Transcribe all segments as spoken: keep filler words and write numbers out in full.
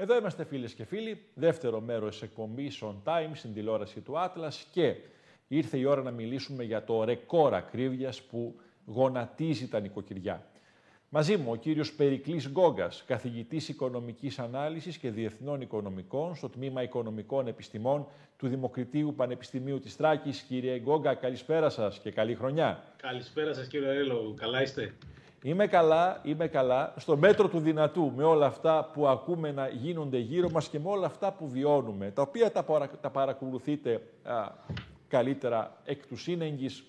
Εδώ είμαστε φίλες και φίλοι, δεύτερο μέρος της εκπομπής On Time στην τηλεόραση του Atlas και ήρθε η ώρα να μιλήσουμε για το ρεκόρ ακρίβειας που γονατίζει τα νοικοκυριά. Μαζί μου ο κύριος Περικλής Γκόγκας, καθηγητής Οικονομικής Ανάλυσης και Διεθνών Οικονομικών στο Τμήμα Οικονομικών Επιστημών του Δημοκριτείου Πανεπιστημίου της Θράκης. Κύριε Γκόγκα, καλησπέρα σας και καλή χρονιά. Καλησπέρα σας κύριε Αρέλο, καλά είστε? Είμαι καλά, είμαι καλά, στο μέτρο του δυνατού, με όλα αυτά που ακούμε να γίνονται γύρω μας και με όλα αυτά που βιώνουμε, τα οποία τα, παρα, τα παρακολουθείτε α, καλύτερα εκ του σύνεγγυς.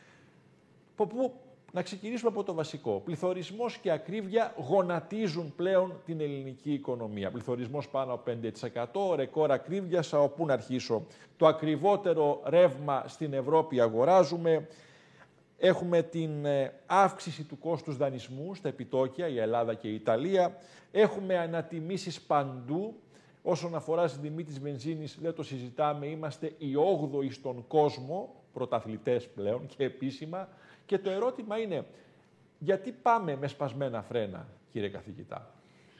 Από πού, να ξεκινήσουμε από το βασικό. Πληθωρισμός και ακρίβεια γονατίζουν πλέον την ελληνική οικονομία. Πληθωρισμός πάνω από πέντε τοις εκατό, ρεκόρ ακρίβειας, από πού να αρχίσω. Το ακριβότερο ρεύμα στην Ευρώπη αγοράζουμε. Έχουμε την αύξηση του κόστους δανεισμού στα επιτόκια, η Ελλάδα και η Ιταλία. Έχουμε ανατιμήσεις παντού. Όσον αφορά στην τιμή της βενζίνης, δεν το συζητάμε, είμαστε οι όγδοοι στον κόσμο, πρωταθλητές πλέον και επίσημα. Και το ερώτημα είναι, γιατί πάμε με σπασμένα φρένα, κύριε καθηγητά?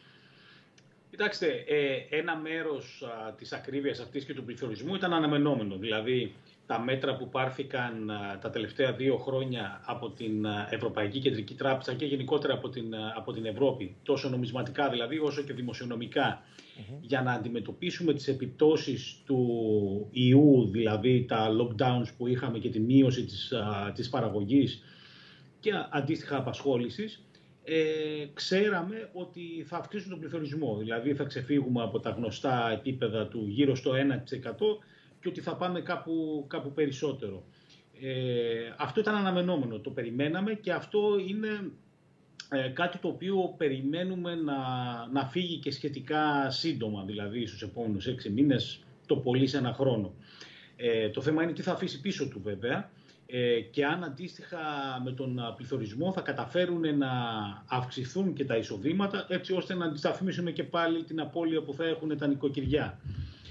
Κοιτάξτε, ε, ένα μέρος α, της ακρίβειας αυτής και του πληθωρισμού ήταν αναμενόμενο. Δηλαδή, τα μέτρα που πάρθηκαν α, τα τελευταία δύο χρόνια από την α, Ευρωπαϊκή Κεντρική Τράπεζα και γενικότερα από την, α, από την Ευρώπη, τόσο νομισματικά δηλαδή όσο και δημοσιονομικά, mm-hmm. για να αντιμετωπίσουμε τις επιπτώσεις του ιού, δηλαδή τα lockdowns που είχαμε και τη μείωση της, α, της παραγωγής και αντίστοιχα απασχόλησης, Ε, ξέραμε ότι θα αυξήσουν τον πληθωρισμό, δηλαδή θα ξεφύγουμε από τα γνωστά επίπεδα του γύρω στο ένα τοις εκατό και ότι θα πάμε κάπου, κάπου περισσότερο. Ε, αυτό ήταν αναμενόμενο, το περιμέναμε και αυτό είναι ε, κάτι το οποίο περιμένουμε να, να φύγει και σχετικά σύντομα, δηλαδή στους επόμενους έξι μήνες, το πολύ σε ένα χρόνο. Ε, το θέμα είναι τι θα αφήσει πίσω του βέβαια. Και αν αντίστοιχα με τον πληθωρισμό θα καταφέρουν να αυξηθούν και τα εισοδήματα, έτσι ώστε να αντισταθμίσουμε και πάλι την απώλεια που θα έχουν τα νοικοκυριά.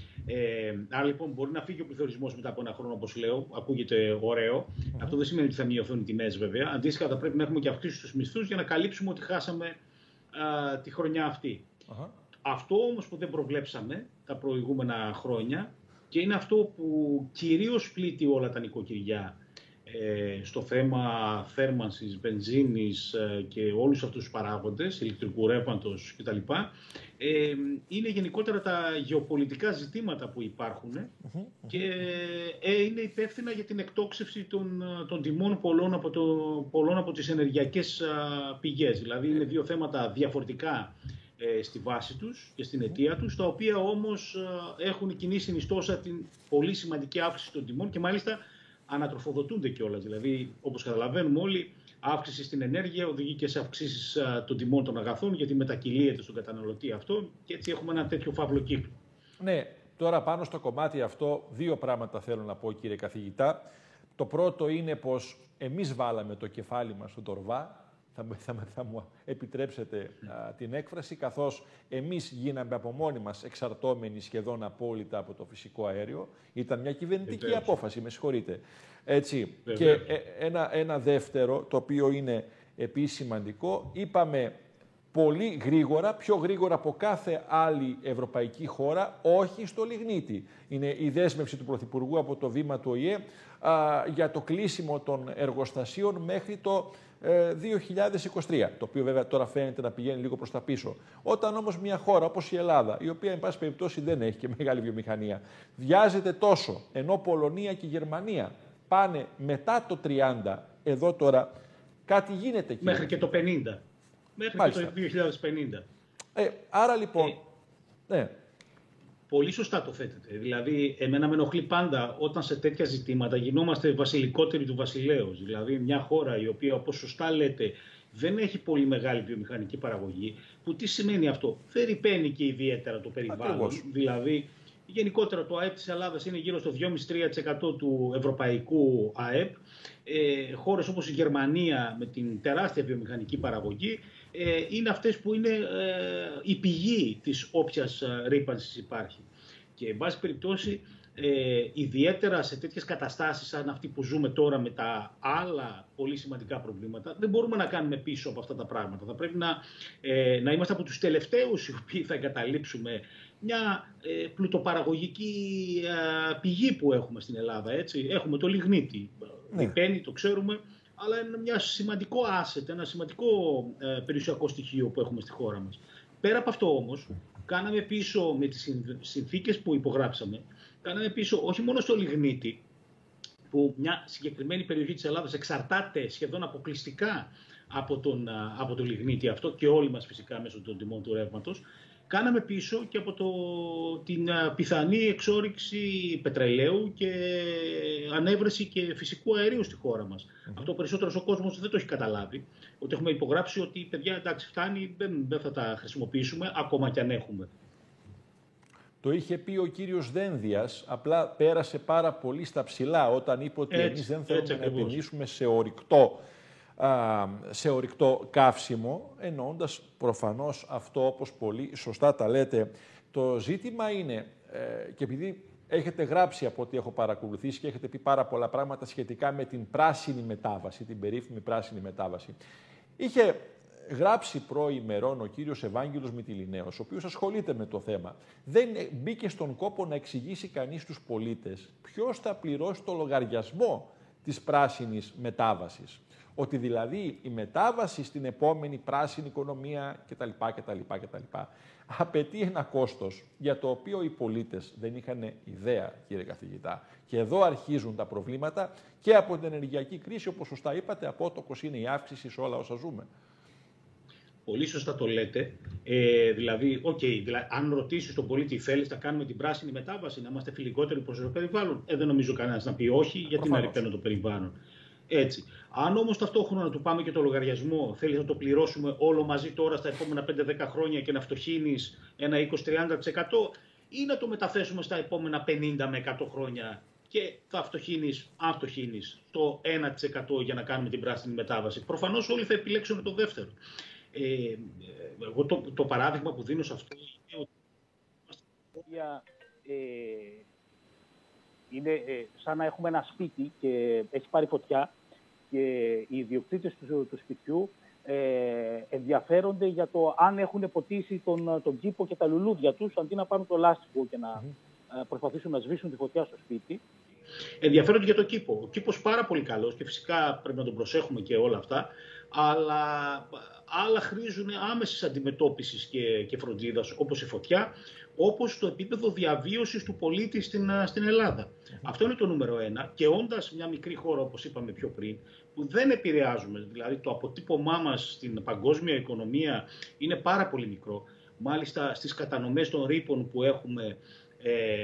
Ε, άρα λοιπόν μπορεί να φύγει ο πληθωρισμός μετά από ένα χρόνο, όπως λέω, ακούγεται ωραίο. Mm-hmm. Αυτό δεν σημαίνει ότι θα μειωθούν οι τιμές βέβαια. Αντίστοιχα θα πρέπει να έχουμε και αυξήσεις στους μισθούς για να καλύψουμε ότι χάσαμε α, τη χρονιά αυτή. Mm-hmm. Αυτό όμως που δεν προβλέψαμε τα προηγούμενα χρόνια και είναι αυτό που κυρίως πλήττει όλα τα νοικοκυριά, στο θέμα θέρμανσης, βενζίνης και όλους αυτούς τους παράγοντες, ηλεκτρικού ρεύματος κτλ. Ε, είναι γενικότερα τα γεωπολιτικά ζητήματα που υπάρχουν mm-hmm. και ε, είναι υπεύθυνα για την εκτόξευση των, των τιμών πολλών από, το, πολλών από τις ενεργειακές α, πηγές. Δηλαδή είναι δύο θέματα διαφορετικά ε, στη βάση τους και στην αιτία τους, τα οποία όμως α, έχουν κοινή συνιστόσα την πολύ σημαντική αύξηση των τιμών και μάλιστα ανατροφοδοτούνται κιόλας. Δηλαδή, όπως καταλαβαίνουμε όλοι, αύξηση στην ενέργεια οδηγεί και σε αυξήσεις των τιμών των αγαθών, γιατί μετακυλίεται στον καταναλωτή αυτό και έτσι έχουμε ένα τέτοιο φαύλο κύκλο. Ναι, τώρα πάνω στο κομμάτι αυτό, δύο πράγματα θέλω να πω, κύριε καθηγητά. Το πρώτο είναι πως εμείς βάλαμε το κεφάλι μας στον τορβά. Θα, θα, θα μου επιτρέψετε α, την έκφραση, καθώς εμείς γίναμε από μόνοι μας εξαρτώμενοι σχεδόν απόλυτα από το φυσικό αέριο. Ήταν μια κυβερνητική Βεβαίως. απόφαση, με συγχωρείτε. Έτσι. Και ε, ένα, ένα δεύτερο, το οποίο είναι επίσης σημαντικό, είπαμε πολύ γρήγορα, πιο γρήγορα από κάθε άλλη ευρωπαϊκή χώρα, όχι στο λιγνίτη. Είναι η δέσμευση του Πρωθυπουργού από το βήμα του Ο Η Ε α, για το κλείσιμο των εργοστασίων μέχρι το δύο χιλιάδες είκοσι τρία, το οποίο βέβαια τώρα φαίνεται να πηγαίνει λίγο προς τα πίσω. Όταν όμως μια χώρα όπως η Ελλάδα, η οποία εν πάση περιπτώσει δεν έχει και μεγάλη βιομηχανία, βιάζεται τόσο, ενώ Πολωνία και Γερμανία πάνε μετά το τριάντα, εδώ τώρα κάτι γίνεται. Κύριε. Μέχρι και το πενήντα. Μέχρι Μάλιστα. και το δύο χιλιάδες πενήντα. Ε, άρα λοιπόν... Ε, ναι. Πολύ σωστά το θέτετε. Δηλαδή, εμένα με ενοχλεί πάντα όταν σε τέτοια ζητήματα γινόμαστε βασιλικότεροι του βασιλέως. Δηλαδή, μια χώρα η οποία, όπως σωστά λέτε, δεν έχει πολύ μεγάλη βιομηχανική παραγωγή, που τι σημαίνει αυτό? Δεν ρυπαίνει και ιδιαίτερα το περιβάλλον. Ακριβώς. Δηλαδή, γενικότερα το ΑΕΠ της Ελλάδας είναι γύρω στο δύο κόμμα πέντε με τρία τοις εκατό του ευρωπαϊκού ΑΕΠ. Ε, χώρες όπως η Γερμανία με την τεράστια βιομηχανική παραγωγή ε, είναι αυτές που είναι ε, η πηγή της όποιας ε, ρύπανσης υπάρχει. Και εν πάση περιπτώσει Ε, ιδιαίτερα σε τέτοιες καταστάσεις σαν αυτή που ζούμε τώρα με τα άλλα πολύ σημαντικά προβλήματα, δεν μπορούμε να κάνουμε πίσω από αυτά τα πράγματα. Θα πρέπει να, ε, να είμαστε από τους τελευταίους οι οποίοι θα εγκαταλείψουμε μια ε, πλουτοπαραγωγική ε, πηγή που έχουμε στην Ελλάδα. Έτσι. Έχουμε το λιγνίτη, ναι. Λιπαίνει, το ξέρουμε, αλλά είναι μια σημαντικό asset, ένα σημαντικό ε, περιουσιακό στοιχείο που έχουμε στη χώρα μας. Πέρα από αυτό όμως, κάναμε πίσω με τις συνθήκες που υπογράψαμε, κάναμε πίσω όχι μόνο στο λιγνίτη, που μια συγκεκριμένη περιοχή της Ελλάδας εξαρτάται σχεδόν αποκλειστικά από, τον, από το λιγνίτη αυτό και όλοι μας φυσικά μέσω των τιμών του ρεύματος, κάναμε πίσω και από το, την πιθανή εξόρυξη πετρελαίου και ανέβρεση και φυσικού αερίου στη χώρα μας. Mm-hmm. Αυτό περισσότερος ο κόσμος δεν το έχει καταλάβει, ότι έχουμε υπογράψει ότι παιδιά εντάξει φτάνει, δεν, δεν θα τα χρησιμοποιήσουμε ακόμα κι αν έχουμε. Το είχε πει ο κύριος Δένδιας, απλά πέρασε πάρα πολύ στα ψηλά όταν είπε ότι έτσι, εμείς δεν θέλουμε να επενδύσουμε σε ορυκτό, α, σε ορυκτό καύσιμο, εννοώντας προφανώς αυτό, όπως πολύ σωστά τα λέτε. Το ζήτημα είναι, ε, και επειδή έχετε γράψει από ό,τι έχω παρακολουθήσει και έχετε πει πάρα πολλά πράγματα σχετικά με την πράσινη μετάβαση, την περίφημη πράσινη μετάβαση, είχε γράψει προημερών ο κύριος Ευάγγελος Μυτιληναίος, ο οποίος ασχολείται με το θέμα. Δεν μπήκε στον κόπο να εξηγήσει κανείς στους πολίτες ποιος θα πληρώσει το λογαριασμό της πράσινης μετάβασης. Ότι δηλαδή η μετάβαση στην επόμενη πράσινη οικονομία κτλ. κτλ, κτλ. απαιτεί ένα κόστος για το οποίο οι πολίτες δεν είχαν ιδέα, κύριε καθηγητά. Και εδώ αρχίζουν τα προβλήματα και από την ενεργειακή κρίση, όπως σωστά είπατε, απότοκος είναι η αύξηση σε όλα όσα ζούμε. Πολύ σωστά το λέτε. Ε, δηλαδή, okay, δηλαδή, αν ρωτήσει τον πολίτη, θέλει να κάνουμε την πράσινη μετάβαση, να είμαστε φιλικότεροι προς το περιβάλλον, ε, δεν νομίζω κανένας να πει όχι, γιατί να ρηπαίνω το περιβάλλον. Έτσι. Αν όμως ταυτόχρονα να του πάμε και το λογαριασμό, θέλει να το πληρώσουμε όλο μαζί τώρα στα επόμενα πέντε δέκα χρόνια και να φτωχύνεις ένα είκοσι με τριάντα τοις εκατό, ή να το μεταθέσουμε στα επόμενα πενήντα με εκατό χρόνια και θα φτωχύνεις, αν φτωχύνεις, το ένα τοις εκατό για να κάνουμε την πράσινη μετάβαση. Προφανώς όλοι θα επιλέξουν το δεύτερο. Ε, εγώ το, το παράδειγμα που δίνω σε αυτό είναι ότι ε, είναι ε, σαν να έχουμε ένα σπίτι και έχει πάρει φωτιά και οι ιδιοκτήτες του, του σπιτιού ε, ενδιαφέρονται για το αν έχουν ποτίσει τον, τον κήπο και τα λουλούδια τους, αντί να πάρουν το λάστιχο και να mm-hmm. προσπαθήσουν να σβήσουν τη φωτιά στο σπίτι. Ενδιαφέρονται για το κήπο. Ο κήπος πάρα πολύ καλός και φυσικά πρέπει να τον προσέχουμε και όλα αυτά, αλλά άλλα χρήζουν άμεσης αντιμετώπισης και, και φροντίδας, όπως η φωτιά, όπως το επίπεδο διαβίωσης του πολίτη στην, στην Ελλάδα. Mm-hmm. Αυτό είναι το νούμερο ένα. Και όντας μια μικρή χώρα, όπως είπαμε πιο πριν, που δεν επηρεάζουμε, δηλαδή το αποτύπωμά μας στην παγκόσμια οικονομία είναι πάρα πολύ μικρό. Μάλιστα στις κατανομές των ρήπων που έχουμε, ε,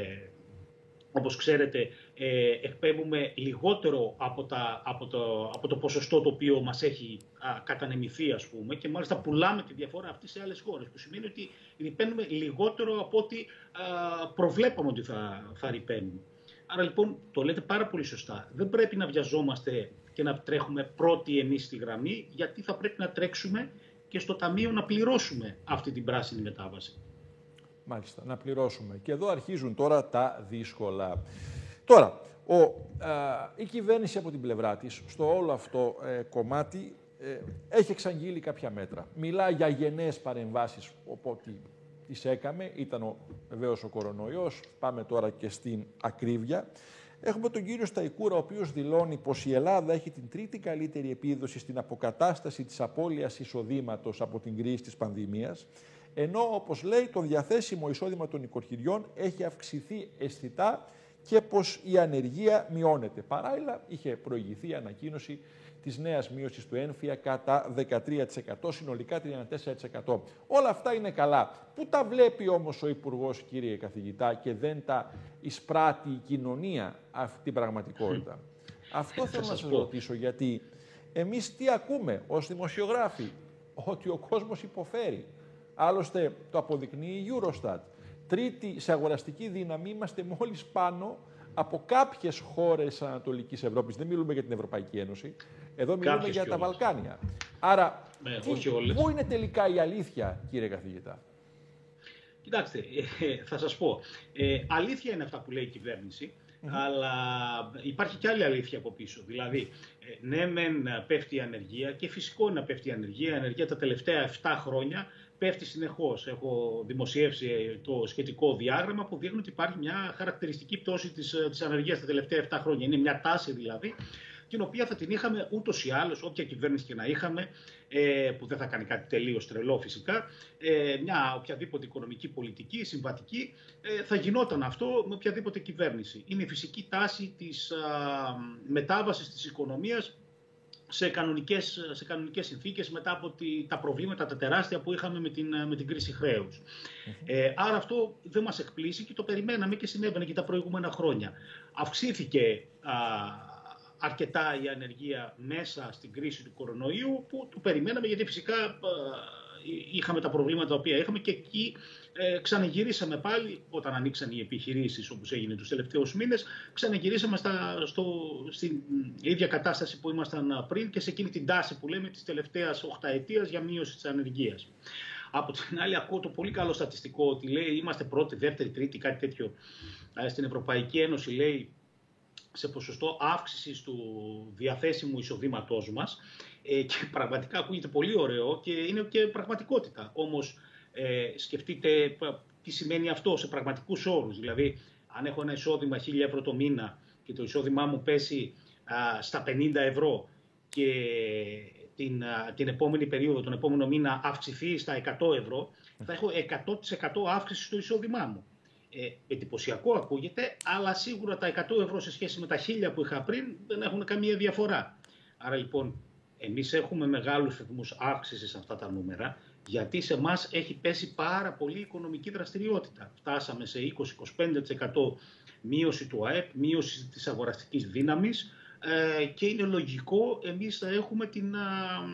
όπως ξέρετε, ε, εκπέμπουμε λιγότερο από, τα, από, το, από το ποσοστό το οποίο μας έχει α, κατανεμηθεί, ας πούμε, και μάλιστα πουλάμε τη διαφορά αυτή σε άλλες χώρες, που σημαίνει ότι ρηπαίνουμε λιγότερο από ό,τι α, προβλέπαμε ότι θα, θα ρηπαίνουμε. Άρα λοιπόν το λέτε πάρα πολύ σωστά. Δεν πρέπει να βιαζόμαστε και να τρέχουμε πρώτοι εμείς στη γραμμή, γιατί θα πρέπει να τρέξουμε και στο ταμείο να πληρώσουμε αυτή την πράσινη μετάβαση. Μάλιστα, να πληρώσουμε. Και εδώ αρχίζουν τώρα τα δύσκολα. Τώρα, ο, α, η κυβέρνηση από την πλευρά της, στο όλο αυτό ε, κομμάτι, ε, έχει εξαγγείλει κάποια μέτρα. Μιλά για γενναίες παρεμβάσεις, οπότε τις έκαμε, ήταν ο, βεβαίως ο κορονοϊός, πάμε τώρα και στην ακρίβεια. Έχουμε τον κύριο Σταϊκούρα, ο οποίος δηλώνει πως η Ελλάδα έχει την τρίτη καλύτερη επίδοση στην αποκατάσταση της απώλειας εισοδήματος από την κρίση της πανδημίας, ενώ, όπως λέει, το διαθέσιμο εισόδημα των νοικοκυριών έχει αυξηθεί αισθητά και πως η ανεργία μειώνεται. Παράλληλα, είχε προηγηθεί η ανακοίνωση της νέας μείωσης του έμφυα κατά δεκατρία τοις εκατό, συνολικά τριάντα τέσσερα τοις εκατό. Όλα αυτά είναι καλά. Πού τα βλέπει όμως ο Υπουργός, κύριε καθηγητά, και δεν τα εισπράττει η κοινωνία αυτή την πραγματικότητα? Αυτό θέλω να σας ρωτήσω, γιατί εμείς τι ακούμε ως δημοσιογράφοι? Ότι ο κόσμος υποφέρει. Άλλωστε το αποδεικνύει η Eurostat. Τρίτη σε αγοραστική δύναμη είμαστε μόλις πάνω από κάποιες χώρες Ανατολικής Ευρώπης. Δεν μιλούμε για την Ευρωπαϊκή Ένωση. Εδώ μιλούμε κάποιες για τα όλες. Βαλκάνια. Άρα, ναι, τι, πού είναι τελικά η αλήθεια, κύριε καθηγητά? Κοιτάξτε, ε, θα σας πω. Ε, αλήθεια είναι αυτά που λέει η κυβέρνηση, mm-hmm. αλλά υπάρχει και άλλη αλήθεια από πίσω. Δηλαδή, ε, ναι μεν πέφτει η ανεργία και φυσικό να πέφτει η ανεργία. Η ανεργία τα τελευταία επτά χρόνια πέφτει συνεχώς. Έχω δημοσιεύσει το σχετικό διάγραμμα που δείχνει ότι υπάρχει μια χαρακτηριστική πτώση της, της ανεργίας τα τελευταία επτά χρόνια. Είναι μια τάση δηλαδή, την οποία θα την είχαμε ούτως ή άλλως, όποια κυβέρνηση και να είχαμε, ε, που δεν θα κάνει κάτι τελείως τρελό φυσικά, ε, μια οποιαδήποτε οικονομική πολιτική, συμβατική, ε, θα γινόταν αυτό με οποιαδήποτε κυβέρνηση. Είναι η φυσική τάση της α, μετάβασης της οικονομίας σε κανονικές, σε κανονικές συνθήκες μετά από τη, τα προβλήματα τα τεράστια που είχαμε με την, με την κρίση χρέους. Mm-hmm. Ε, άρα αυτό δεν μας εκπλήσει και το περιμέναμε και συνέβαινε και τα προηγούμενα χρόνια. Αυξήθηκε α, αρκετά η ανεργία μέσα στην κρίση του κορονοϊού, που το περιμέναμε γιατί φυσικά α, είχαμε τα προβλήματα τα οποία είχαμε και εκεί ε, ξαναγυρίσαμε πάλι όταν ανοίξαν οι επιχειρήσεις όπως έγινε τους τελευταίους μήνες, ξαναγυρίσαμε στα, στο, στην ίδια κατάσταση που ήμασταν πριν και σε εκείνη την τάση που λέμε της τελευταίας οχταετίας για μείωση της ανεργίας. Από την άλλη ακούω το πολύ καλό στατιστικό ότι λέει είμαστε πρώτη, δεύτερη, τρίτη, κάτι τέτοιο στην Ευρωπαϊκή Ένωση, λέει, σε ποσοστό αύξησης του διαθέσιμου εισοδήματός μας, ε, και πραγματικά ακούγεται πολύ ωραίο και είναι και πραγματικότητα. Όμως ε, σκεφτείτε τι σημαίνει αυτό σε πραγματικούς όρους. Δηλαδή, αν έχω ένα εισόδημα χίλια ευρώ το μήνα και το εισόδημά μου πέσει α, στα πενήντα ευρώ και την, α, την επόμενη περίοδο, τον επόμενο μήνα αυξηθεί στα εκατό ευρώ, θα έχω εκατό τοις εκατό αύξηση στο εισόδημά μου. Ε, εντυπωσιακό ακούγεται, αλλά σίγουρα τα εκατό ευρώ σε σχέση με τα χίλια που είχα πριν δεν έχουν καμία διαφορά. Άρα λοιπόν, εμείς έχουμε μεγάλους ρυθμούς αύξησης σε αυτά τα νούμερα, γιατί σε εμάς έχει πέσει πάρα πολύ οικονομική δραστηριότητα. Φτάσαμε σε είκοσι με είκοσι πέντε τοις εκατό μείωση του ΑΕΠ, μείωση της αγοραστικής δύναμης, ε, και είναι λογικό εμείς θα έχουμε την, ε,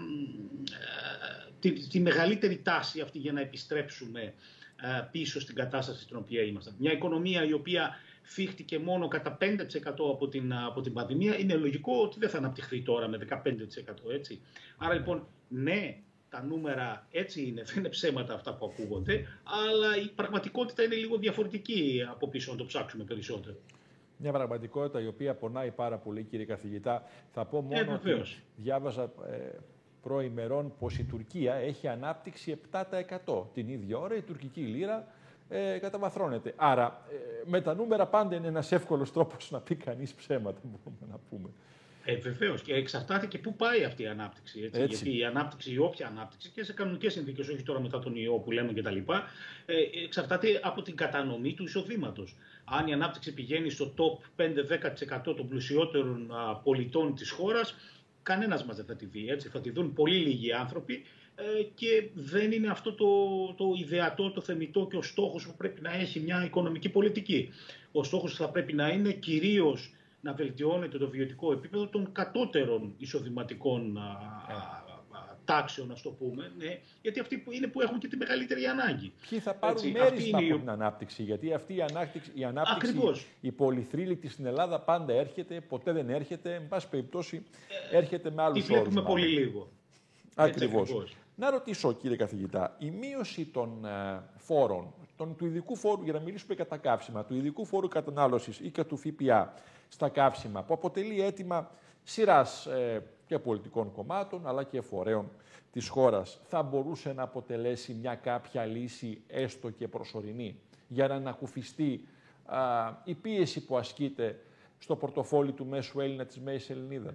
τη, τη μεγαλύτερη τάση αυτή για να επιστρέψουμε πίσω στην κατάσταση στην οποία ήμασταν. Μια οικονομία η οποία φύχτηκε μόνο κατά πέντε τοις εκατό από την, από την πανδημία, είναι λογικό ότι δεν θα αναπτυχθεί τώρα με δεκαπέντε τοις εκατό, έτσι. Άρα λοιπόν, ναι, τα νούμερα έτσι είναι, δεν είναι ψέματα αυτά που ακούγονται, αλλά η πραγματικότητα είναι λίγο διαφορετική από πίσω, να το ψάξουμε περισσότερο. Μια πραγματικότητα η οποία πονάει πάρα πολύ, κύριε καθηγητά. Θα πω μόνο ε, ότι διάβαζα ε, προημερών πως η Τουρκία έχει ανάπτυξη επτά τοις εκατό. Την ίδια ώρα η τουρκική λίρα ε, καταβαθρώνεται. Άρα ε, με τα νούμερα πάντα είναι ένας εύκολος τρόπος να πει κανείς ψέματα, μπορούμε να πούμε. Ε, Βεβαίως, και εξαρτάται και πού πάει αυτή η ανάπτυξη. Έτσι. Έτσι. Γιατί η ανάπτυξη, η όποια ανάπτυξη, και σε κανονικές συνθήκες, όχι τώρα μετά τον ιό που λέμε κτλ., ε, εξαρτάται από την κατανομή του εισοδήματος. Αν η ανάπτυξη πηγαίνει στο top πέντε με δέκα τοις εκατό των πλουσιότερων α, πολιτών της χώρας, κανένας μας δεν θα τη δει. Έτσι. Θα τη δουν πολύ λίγοι άνθρωποι ε, και δεν είναι αυτό το, το ιδεατό, το θεμιτό και ο στόχος που πρέπει να έχει μια οικονομική πολιτική. Ο στόχος θα πρέπει να είναι κυρίως να βελτιώνεται το βιωτικό επίπεδο των κατώτερων εισοδηματικών α, α, α, τάξεων, ας το πούμε, ναι, γιατί αυτοί που είναι που έχουν και τη μεγαλύτερη ανάγκη. Ποιοι θα πάρουν έτσι, μέρισμα από η... την ανάπτυξη, γιατί αυτή η ανάπτυξη, η, ανάπτυξη η πολυθρύλικτη στην Ελλάδα πάντα έρχεται, ποτέ δεν έρχεται, εν πάση περιπτώσει έρχεται με άλλους όρους. Τη βλέπουμε πολύ λίγο. Ακριβώς. ακριβώς. Να ρωτήσω, κύριε καθηγητά, η μείωση των uh, φόρων, τον, του ειδικού φόρου, για να μιλήσουμε για τα καύσιμα, του ειδικού φόρου κατανάλωσης ή και του ΦΠΑ στα καύσιμα, που αποτελεί αίτημα σειράς ε, και πολιτικών κομμάτων, αλλά και φορέων της χώρας, θα μπορούσε να αποτελέσει μια κάποια λύση, έστω και προσωρινή, για να ανακουφιστεί α, η πίεση που ασκείται στο πορτοφόλι του μέσου Έλληνα, της μέσης Ελληνίδας?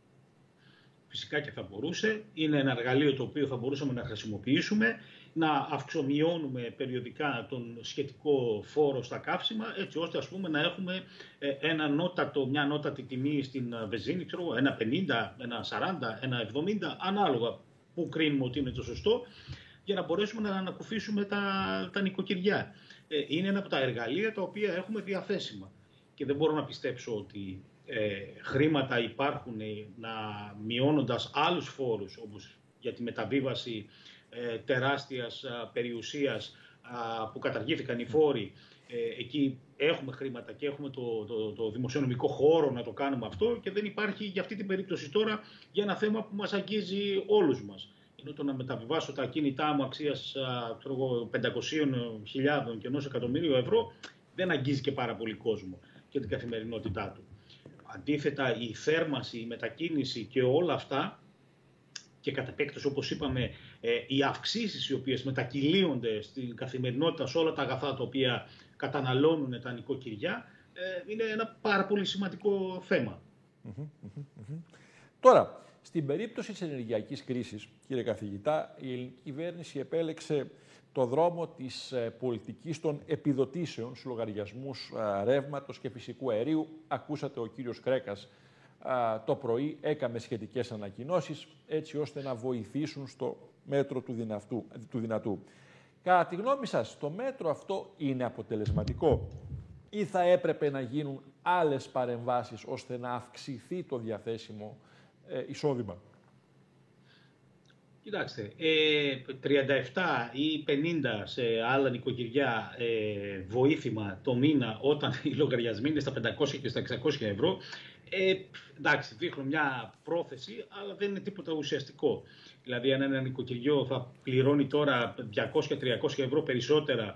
Φυσικά και θα μπορούσε. Είναι ένα εργαλείο το οποίο θα μπορούσαμε να χρησιμοποιήσουμε, να αυξομειώνουμε περιοδικά τον σχετικό φόρο στα καύσιμα, έτσι ώστε ας πούμε να έχουμε ένα νότατο, μια νότατη τιμή στην βενζίνη, ξέρω, ένα πενήντα, ένα σαράντα, ένα εβδομήντα, ανάλογα που κρίνουμε ότι είναι το σωστό, για να μπορέσουμε να ανακουφίσουμε τα, τα νοικοκυριά. Είναι ένα από τα εργαλεία τα οποία έχουμε διαθέσιμα και δεν μπορώ να πιστέψω ότι ε, χρήματα υπάρχουν να μειώνοντας άλλους φόρους, όπως για τη μεταβίβαση ε, τεράστιας α, περιουσίας α, που καταργήθηκαν οι φόροι. Ε, εκεί έχουμε χρήματα και έχουμε το, το, το δημοσιονομικό χώρο να το κάνουμε αυτό και δεν υπάρχει για αυτή την περίπτωση τώρα για ένα θέμα που μας αγγίζει όλους μας. ενώ το να μεταβιβάσω τα κίνητά μου αξίας πεντακόσιες χιλιάδες και ενός εκατομμυρίου ευρώ δεν αγγίζει και πάρα πολύ κόσμο και την καθημερινότητά του. Αντίθετα, η θέρμανση, η μετακίνηση και όλα αυτά, και κατ' επέκταση, όπως είπαμε, οι αυξήσεις οι οποίες μετακυλίονται στην καθημερινότητα σε όλα τα αγαθά τα οποία καταναλώνουν τα νοικοκυριά, είναι ένα πάρα πολύ σημαντικό θέμα. Mm-hmm, mm-hmm. Τώρα, στην περίπτωση της ενεργειακής κρίσης, κύριε καθηγητά, η ελληνική κυβέρνηση επέλεξε το δρόμο της πολιτικής των επιδοτήσεων στους λογαριασμούς ρεύματος και φυσικού αερίου. Ακούσατε ο κύριος Κρέκας το πρωί έκαμε σχετικές ανακοινώσεις έτσι ώστε να βοηθήσουν στο μέτρο του, δυνατού, του δυνατού. Κατά τη γνώμη σας, το μέτρο αυτό είναι αποτελεσματικό ή θα έπρεπε να γίνουν άλλες παρεμβάσεις ώστε να αυξηθεί το διαθέσιμο ε, εισόδημα? Κοιτάξτε, ε, τριάντα επτά ή πενήντα σε άλλα νοικοκυριά ε, βοήθημα το μήνα όταν οι λογαριασμοί είναι στα πεντακόσια και στα εξακόσια ευρώ, ε, εντάξει, δείχνουν μια πρόθεση, αλλά δεν είναι τίποτα ουσιαστικό. Δηλαδή, αν ένα νοικοκυριό θα πληρώνει τώρα διακόσια με τριακόσια ευρώ περισσότερα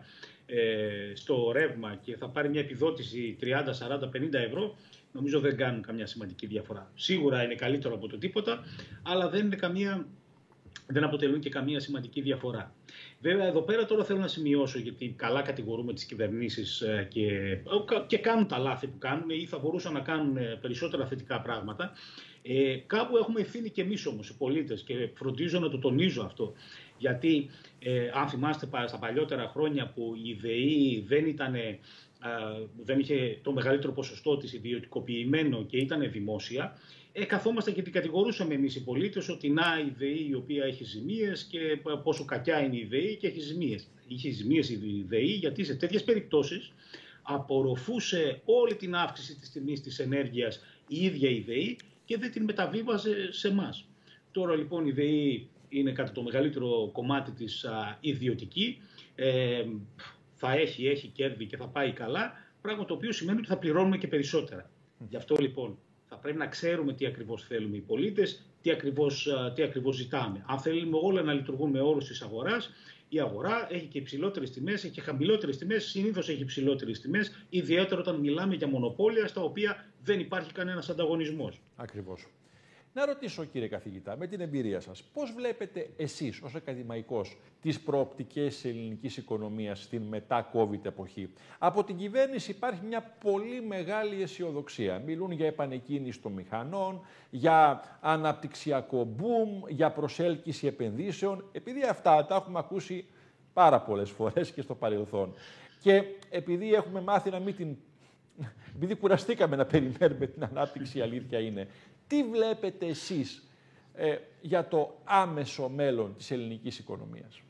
ε, στο ρεύμα και θα πάρει μια επιδότηση τριάντα, σαράντα, πενήντα ευρώ, νομίζω δεν κάνουν καμιά σημαντική διαφορά. Σίγουρα είναι καλύτερο από το τίποτα, αλλά δεν είναι καμία... δεν αποτελούν και καμία σημαντική διαφορά. Βέβαια, εδώ πέρα τώρα θέλω να σημειώσω, γιατί καλά κατηγορούμε τις κυβερνήσεις και, και κάνουν τα λάθη που κάνουν ή θα μπορούσαν να κάνουν περισσότερα θετικά πράγματα. Ε, κάπου έχουμε ευθύνη και εμείς όμως, οι πολίτες, και φροντίζω να το τονίζω αυτό. Γιατί, ε, αν θυμάστε στα παλιότερα χρόνια που η ΔΕΗ δεν ήταν... Uh, δεν είχε το μεγαλύτερο ποσοστό της ιδιωτικοποιημένο και ήταν δημόσια, ε, καθόμαστε και την κατηγορούσαμε εμείς οι πολίτες ότι να η ΔΕΗ η οποία έχει ζημίες και πόσο κακιά είναι η ΔΕΗ και έχει ζημίες. Είχε ζημίες η ΔΕΗ γιατί σε τέτοιες περιπτώσεις απορροφούσε όλη την αύξηση της τιμής της ενέργειας η ίδια η ΔΕΗ και δεν την μεταβίβαζε σε εμάς. Τώρα λοιπόν η ΔΕΗ είναι κατά το μεγαλύτερο κομμάτι της α, ιδιωτική. Ε, θα έχει, έχει κέρδη και θα πάει καλά, πράγμα το οποίο σημαίνει ότι θα πληρώνουμε και περισσότερα. Mm. Γι' αυτό λοιπόν θα πρέπει να ξέρουμε τι ακριβώς θέλουμε οι πολίτες, τι ακριβώς, τι ακριβώς ζητάμε. Αν θέλουμε όλα να λειτουργούν με όρους της αγοράς, η αγορά έχει και υψηλότερες τιμές, έχει και χαμηλότερες τιμές, συνήθως έχει υψηλότερες τιμές, ιδιαίτερα όταν μιλάμε για μονοπόλια στα οποία δεν υπάρχει κανένας ανταγωνισμός. Ακριβώς. Να ρωτήσω, κύριε καθηγητά, με την εμπειρία σας, πώς βλέπετε εσείς ως ακαδημαϊκός τις προοπτικές της ελληνικής οικονομίας στην μετά-COVID εποχή? Από την κυβέρνηση υπάρχει μια πολύ μεγάλη αισιοδοξία. Μιλούν για επανεκκίνηση των μηχανών, για αναπτυξιακό boom, για προσέλκυση επενδύσεων, επειδή αυτά τα έχουμε ακούσει πάρα πολλές φορές και στο παρελθόν. Και επειδή έχουμε μάθει να μην την... επειδή κουραστήκαμε να περιμένουμε την ανάπτυξη, η αλήθεια είναι. Τι βλέπετε εσείς ε, για το άμεσο μέλλον της ελληνικής οικονομίας?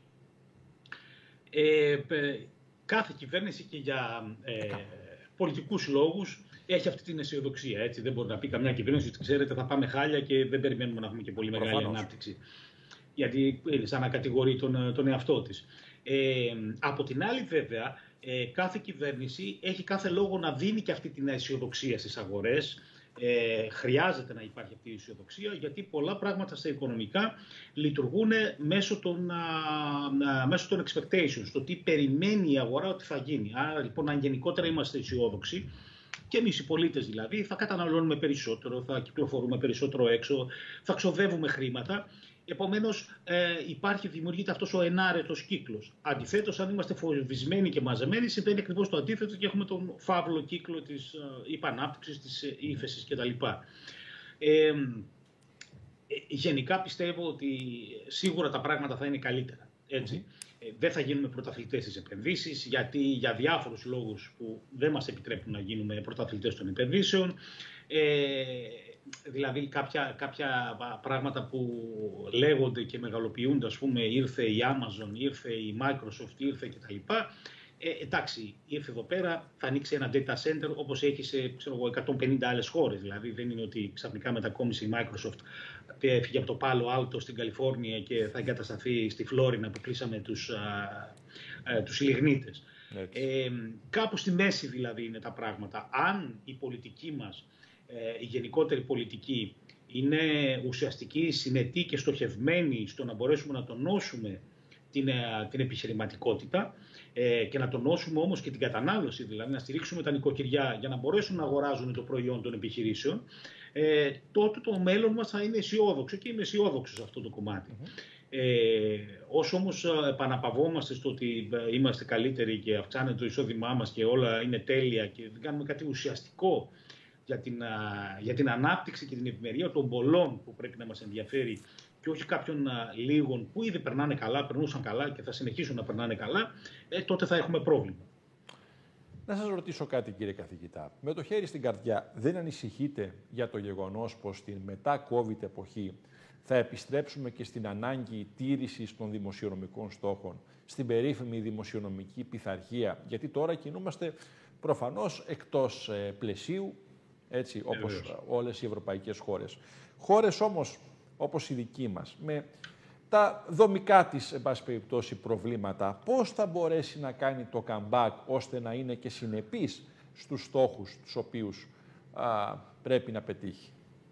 Ε, κάθε κυβέρνηση και για ε, πολιτικούς λόγους έχει αυτή την αισιοδοξία. Έτσι. Δεν μπορεί να πει καμιά κυβέρνηση ότι ξέρετε θα πάμε χάλια και δεν περιμένουμε να έχουμε και πολύ μεγάλη Προφανώς. ανάπτυξη. Γιατί είναι σαν να κατηγορεί τον, τον εαυτό της. Ε, από την άλλη βέβαια, ε, κάθε κυβέρνηση έχει κάθε λόγο να δίνει και αυτή την αισιοδοξία στις αγορές. Ε, χρειάζεται να υπάρχει αυτή η αισιοδοξία, γιατί πολλά πράγματα στα οικονομικά λειτουργούν μέσω των, α, α, μέσω των expectations, το τι περιμένει η αγορά ότι θα γίνει. Άρα λοιπόν, αν γενικότερα είμαστε αισιόδοξοι, και εμείς οι πολίτες δηλαδή, θα καταναλώνουμε περισσότερο, θα κυκλοφορούμε περισσότερο έξω, θα ξοδεύουμε χρήματα. Επομένως, ε, υπάρχει, δημιουργείται αυτός ο ενάρετος κύκλος. Αντιθέτως, αν είμαστε φοβισμένοι και μαζεμένοι, συμβαίνει ακριβώς το αντίθετο και έχουμε τον φαύλο κύκλο της ε, υπανάπτυξης, της ε, ύφεσης κτλ. Ε, ε, γενικά πιστεύω ότι σίγουρα τα πράγματα θα είναι καλύτερα. Έτσι. Mm-hmm. Ε, δεν θα γίνουμε πρωταθλητές στις επενδύσεις, γιατί για διάφορους λόγους που δεν μας επιτρέπουν να γίνουμε πρωταθλητές των επενδύσεων. Ε, Δηλαδή κάποια, κάποια πράγματα που λέγονται και μεγαλοποιούνται, ας πούμε ήρθε η Amazon, ήρθε η Microsoft, ήρθε κτλ. Ε, εντάξει, ήρθε εδώ πέρα, θα ανοίξει ένα data center όπως έχει σε ξέρω εγώ, εκατόν πενήντα άλλες χώρες. Δηλαδή δεν είναι ότι ξαφνικά μετακόμισε η Microsoft, έφυγε από το Palo Alto στην Καλιφόρνια και θα εγκατασταθεί στη Φλόρινα που κλείσαμε τους, α, α, τους λιγνίτες. Ε, κάπου στη μέση δηλαδή είναι τα πράγματα. Αν η πολιτική μας, η γενικότερη πολιτική είναι ουσιαστική, συνετή και στοχευμένη στο να μπορέσουμε να τονώσουμε την, την επιχειρηματικότητα ε, και να τονώσουμε όμως και την κατανάλωση, δηλαδή να στηρίξουμε τα νοικοκυριά για να μπορέσουν να αγοράζουν το προϊόν των επιχειρήσεων, ε, τότε το μέλλον μας θα είναι αισιόδοξο και είμαι αισιόδοξο σε αυτό το κομμάτι. Mm-hmm. Ε, όσο όμως επαναπαυόμαστε στο ότι είμαστε καλύτεροι και αυξάνεται το εισόδημά μας και όλα είναι τέλεια και δεν κάνουμε κάτι ουσιαστικό για την, για την ανάπτυξη και την ευημερία των πολλών που πρέπει να μας ενδιαφέρει και όχι κάποιων λίγων που ήδη περνάνε καλά, περνούσαν καλά και θα συνεχίσουν να περνάνε καλά, ε, τότε θα έχουμε πρόβλημα. Να σας ρωτήσω κάτι, κύριε καθηγητά. Με το χέρι στην καρδιά, δεν ανησυχείτε για το γεγονός πως στην μετά-COVID εποχή θα επιστρέψουμε και στην ανάγκη τήρησης των δημοσιονομικών στόχων, στην περίφημη δημοσιονομική πειθαρχία, γιατί τώρα κινούμαστε προφανώς εκτός ε, πλαισίου, έτσι, όπως ε, όλες οι ευρωπαϊκές χώρες. Χώρες όμως, όπως η δική μας, με τα δομικά της, εν πάση περιπτώσει, προβλήματα, πώς θα μπορέσει να κάνει το comeback ώστε να είναι και συνεπής στους στόχους τους οποίους α, πρέπει να πετύχει.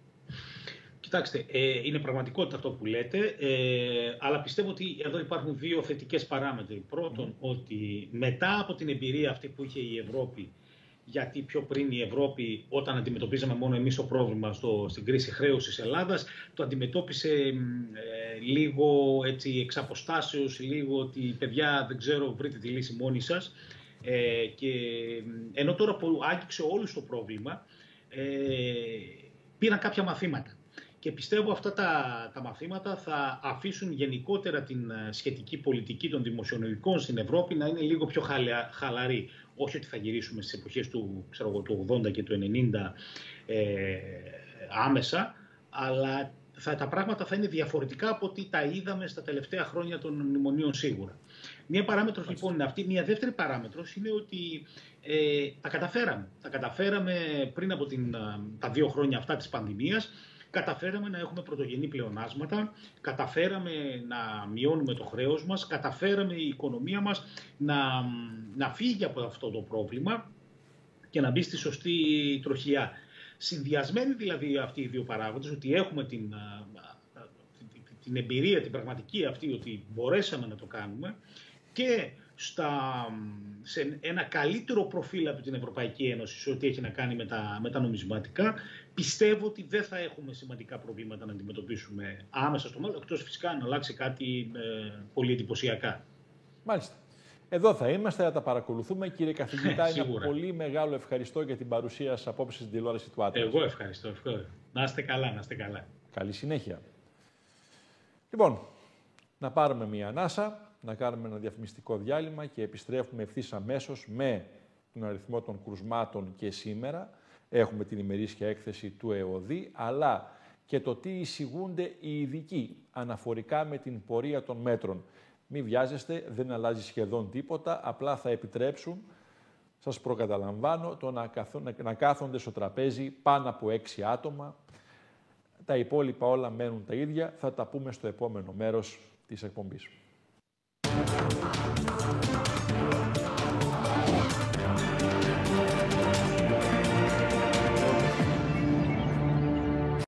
Κοιτάξτε, ε, είναι πραγματικότητα αυτό που λέτε, ε, αλλά πιστεύω ότι εδώ υπάρχουν δύο θετικές παράμετροι. Πρώτον, mm. ότι μετά από την εμπειρία αυτή που είχε η Ευρώπη, γιατί πιο πριν η Ευρώπη, όταν αντιμετωπίζαμε μόνο εμείς το πρόβλημα στο, στην κρίση χρέους της Ελλάδας, το αντιμετώπισε ε, λίγο έτσι, εξ αποστάσεως, λίγο ότι παιδιά δεν ξέρω, βρείτε τη λύση μόνοι σας. Ε, και, ενώ τώρα που άγγιξε όλο το πρόβλημα, ε, πήραν κάποια μαθήματα. Και πιστεύω αυτά τα, τα μαθήματα θα αφήσουν γενικότερα την σχετική πολιτική των δημοσιονομικών στην Ευρώπη να είναι λίγο πιο χαλα, χαλαρή. Όχι ότι θα γυρίσουμε στις εποχές του, ξέρω, του ογδόντα και του ενενήντα ε, άμεσα, αλλά θα, τα πράγματα θα είναι διαφορετικά από ό,τι τα είδαμε στα τελευταία χρόνια των μνημονίων σίγουρα. Μία παράμετρος λοιπόν είναι αυτή. Μία δεύτερη παράμετρος είναι ότι ε, τα καταφέραμε. Τα καταφέραμε πριν από την, τα δύο χρόνια αυτά της πανδημίας. Καταφέραμε να έχουμε πρωτογενή πλεονάσματα, καταφέραμε να μειώνουμε το χρέος μας, καταφέραμε η οικονομία μας να, να φύγει από αυτό το πρόβλημα και να μπει στη σωστή τροχιά. Συνδυασμένοι δηλαδή αυτοί οι δύο παράγοντες, ότι έχουμε την, την εμπειρία, την πραγματική αυτή, ότι μπορέσαμε να το κάνουμε και στα, σε ένα καλύτερο προφίλ από την Ευρωπαϊκή Ένωση σε ό,τι έχει να κάνει με τα, με τα νομισματικά, πιστεύω ότι δεν θα έχουμε σημαντικά προβλήματα να αντιμετωπίσουμε άμεσα στο μέλλον, εκτός φυσικά να αλλάξει κάτι ε, πολύ εντυπωσιακά. Μάλιστα. Εδώ θα είμαστε, θα τα παρακολουθούμε. Κύριε καθηγητά, ένα πολύ μεγάλο ευχαριστώ για την παρουσία σας απόψε στην τηλεόραση του Άτομου. Εγώ ευχαριστώ, ευχαριστώ. Να είστε καλά, να είστε καλά. Καλή συνέχεια. Λοιπόν, να πάρουμε μία ανάσα, να κάνουμε ένα διαφημιστικό διάλειμμα και επιστρέφουμε ευθύς αμέσως με τον αριθμό των κρουσμάτων και σήμερα. Έχουμε την ημερήσια έκθεση του ΕΟΔΗ, αλλά και το τι εισηγούνται οι ειδικοί αναφορικά με την πορεία των μέτρων. Μην βιάζεστε, δεν αλλάζει σχεδόν τίποτα, απλά θα επιτρέψουν, σας προκαταλαμβάνω, το να, καθώ, να κάθονται στο τραπέζι πάνω από έξι άτομα. Τα υπόλοιπα όλα μένουν τα ίδια, θα τα πούμε στο επόμενο μέρος της εκπομπής.